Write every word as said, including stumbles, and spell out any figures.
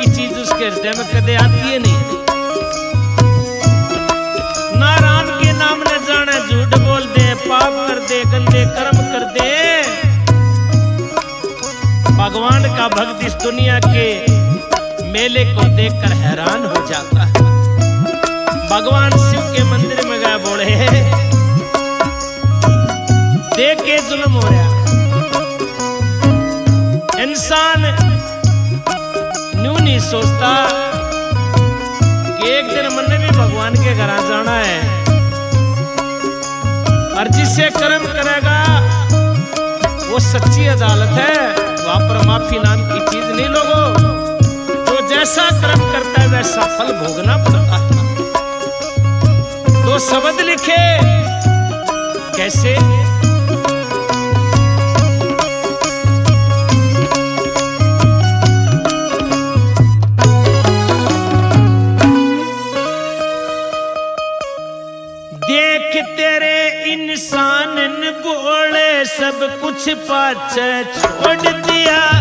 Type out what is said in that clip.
की चीज उसके हृदय में कदे आती है नहीं। ना राम के नाम न जाने झूठ बोल दे, पाप कर दे, गंदे कर्म कर दे। भगवान का भक्त इस दुनिया के मेले को देखकर हैरान हो जाता है। भगवान शिव के मंदिर में गए, बोले देख के जुल्म हो रहा। इंसान न्यू नहीं सोचता कि एक दिन मन भी भगवान के घर जाना है, और जिसे कर्म करेगा वो सच्ची अदालत है, वहां पर माफी नाम की चीज नहीं। लोगों, तो जैसा कर्म करता है वैसा फल भोगना पड़ता है। तो शब्द लिखे कैसे? देख तेरे इंसान बोले सब कुछ पाछे छोड़ दिया।